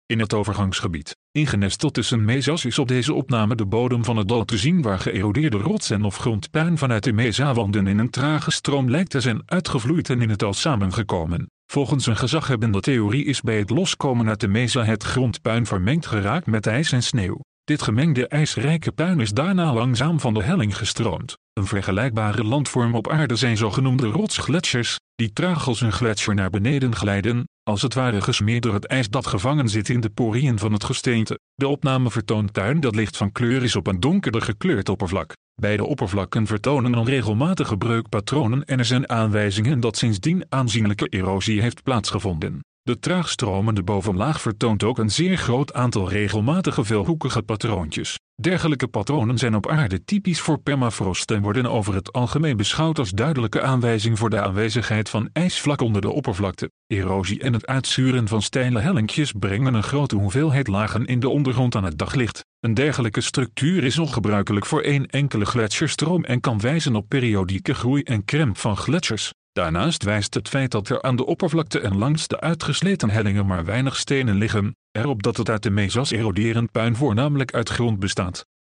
In het overgangsgebied, ingenesteld tussen mesas, is op deze opname de bodem van het dal te zien waar geërodeerde rotsen of grondpuin vanuit de mesawanden in een trage stroom lijkt te zijn uitgevloeid en in het dal samengekomen. Volgens een gezaghebbende theorie is bij het loskomen uit de mesa het grondpuin vermengd geraakt met ijs en sneeuw. Dit gemengde ijsrijke puin is daarna langzaam van de helling gestroomd. Een vergelijkbare landvorm op aarde zijn zogenoemde rotsgletsjers, die traag als een gletsjer naar beneden glijden, als het ware gesmeerd door het ijs dat gevangen zit in de poriën van het gesteente. De opname vertoont puin dat licht van kleur is op een donkerder gekleurd oppervlak. Beide oppervlakken vertonen onregelmatige breukpatronen en er zijn aanwijzingen dat sindsdien aanzienlijke erosie heeft plaatsgevonden. De traag stromende bovenlaag vertoont ook een zeer groot aantal regelmatige veelhoekige patroontjes. Dergelijke patronen zijn op aarde typisch voor permafrost en worden over het algemeen beschouwd als duidelijke aanwijzing voor de aanwezigheid van ijsvlak onder de oppervlakte. Erosie en het uitzuren van steile hellinkjes brengen een grote hoeveelheid lagen in de ondergrond aan het daglicht. Een dergelijke structuur is ongebruikelijk voor één enkele gletsjerstroom en kan wijzen op periodieke groei en krimp van gletsjers. Daarnaast wijst het feit dat er aan de oppervlakte en langs de uitgesleten hellingen maar weinig stenen liggen, erop dat het uit de mesas eroderend puin voornamelijk uit grond bestaat.